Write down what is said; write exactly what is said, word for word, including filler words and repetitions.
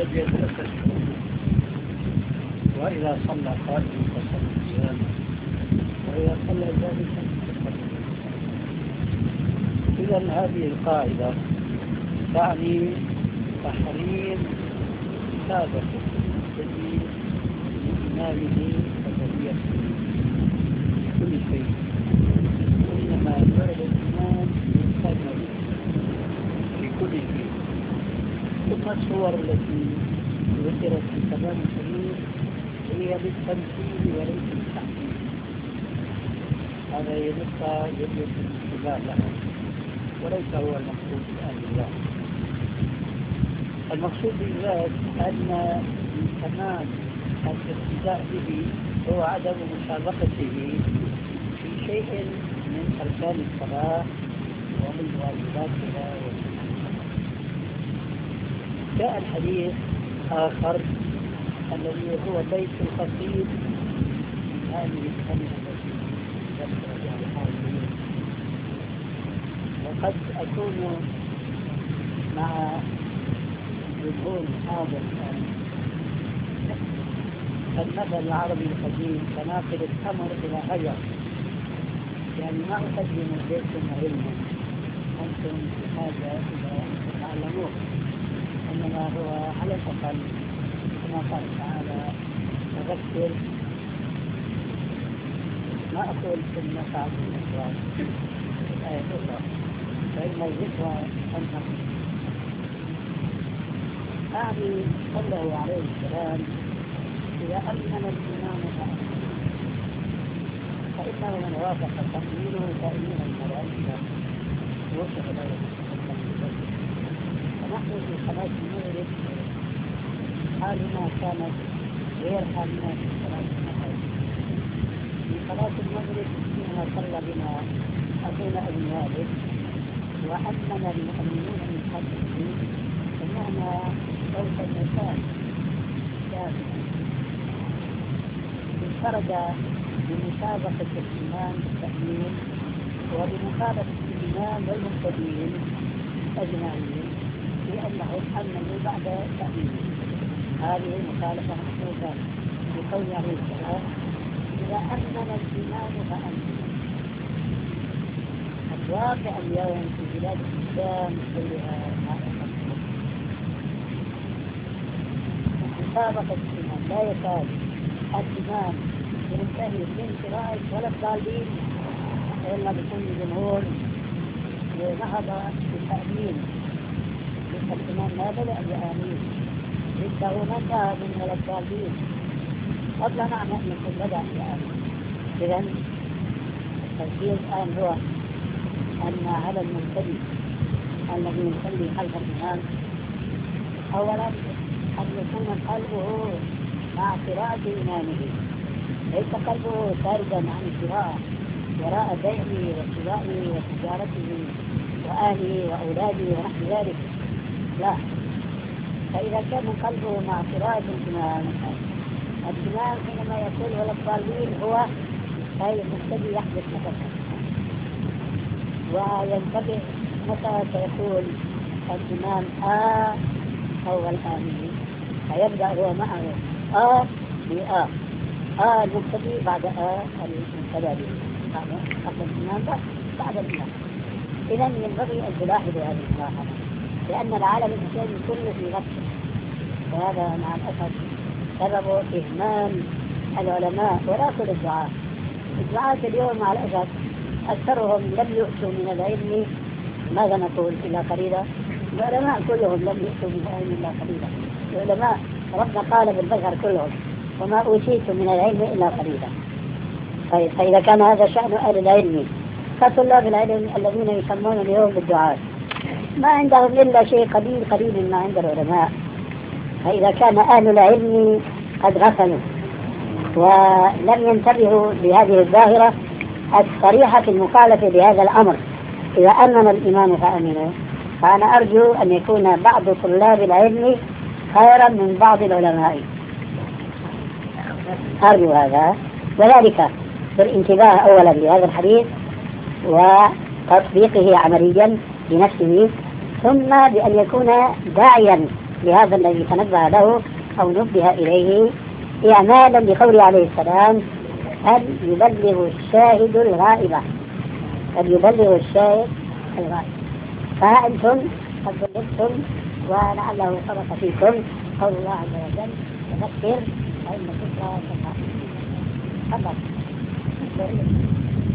سجد فسجد، وإذا صلى قائما فصلى قياما، وإذا صلى جالسا فصلى جالسا. إذا هذه القاعدة تعني تحريم متابعة المقتدي لإمامه وتربيته في كل شيء، وإنما جعل الإمام يقتدى في كل شيء. ثم الصور التي ذكرت في كلام الحديث هي للتمثيل وليس للتحديد. هذا يبقى يجب الانتباه لها، وليس هو المقصود بأهل الله. المقصود بالذات أن من كمال الاقتداء به هو عدم مسابقته في شيء من أركان الصلاة ومن واجباتها. جاء الحديث آخر الذي هو بيت القصيد من هذه الكلمة التي ذكر بها الحاضرين. وقد أكون مع جمهور هذا المثل العربي القديم كناقل التمر إلى هجر، يعني ما أقدم إليكم علما أنتم بحاجة إلى أن تعلموه، إنما هو على الأقل كما قال تعالى تذكر. ما أقول ثم نفعت الإسلام الآية الأخرى، فإن الذكرى تنفع. أعني صلى الله عليه وسلم إذا أمن الإمام فإنه من وافق تأمينه تأمين الملائكة وفق له. فنحن في صلاة المغرب حالنا كانت غير حالنا في صلاة المغرب. في صلاة المغرب فيما صلى بنا أخونا ابن والد وأمن المؤمنون من خلفه، سمعنا صوت النساء كافرا انفرد بمسابقة الإمام بالتأمين وبمخالفة الإمام والمقتدين أجمعين لأنهم أمنوا بعد تأمينه. هذه مخالفة محدودة بقول عليه السلام إذا أمن الإمام فأمن. الواقع اليوم في بلاد الإسلام كلها مسابقة الإمام، لا يكاد الإمام ينتهي من قراءة ولا الضالين إلا بكل جمهور ونهض بالتأمين. الإمام ما بدأ بآمين لسه من ذهب من ولا الضالين قبل معنى أن يكون بدأ بآمين. إذن التركيز الآن هو أن على المبتدئ الذي يصلي خلف الإمام أولا أن يكون قلبه مع قراءة إمامه، ليس قلبه خارجا عن القراءة وراء بيعه واشترائه وتجارته وأهله وأولاده ونحو ذلك، لا. فإذا كان قلبه مع قراءة الإمام، الإمام حينما يقول ولا الضالين هو أي المبتدئ يحدث نفسه وينتبه متى سيقول الإمام آه أو الآمين، فيبدأ هو معه آه بآه آه المبتدئ بعد آه المبتدئ بعد قبل الإمام بعد الإمام. إذن ينبغي أن تلاحظوا هذه الملاحظة، لأن العالم الإسلامي كله في نفسه، وهذا مع الأسف سبب إهمال العلماء ولا كل الدعاة. الدعاة اليوم مع الأسف أكثرهم لم يؤتوا من العلم، ماذا نقول إلا قليلا. العلماء كلهم لم يؤتوا من العلم إلا قليلا. العلماء ربنا قال بالبشر كلهم وما أوتيتم من العلم إلا قليلا. طيب فإذا كان هذا شأن أهل العلم، فطلاب العلم الذين يسمون اليوم بالدعاة ما عندهم إلا شيء قليل قليل ما عند العلماء. فإذا كان أهل العلم قد غفلوا ولم ينتبهوا لهذه الظاهرة الصريحة في المخالفة بهذا الأمر، إذا أمن الإمام فأمنوا، فأنا أرجو أن يكون بعض طلاب العلم خيرا من بعض العلماء، أرجو هذا. وذلك بالانتباه أولا لهذا الحديث وتطبيقه عمليا بنفسه، ثم بأن يكون داعيا لهذا الذي تنبه له أو نبه إليه إعمالا بقوله عليه السلام: هل يبلغ الشاهد الغائبة، هل يبلغ الشاهد الغائب. فأنتم قد بلغتم ولعله سبق فيكم قول الله عز وجل: تذكر فإن الذكرى تنفع. تفضل.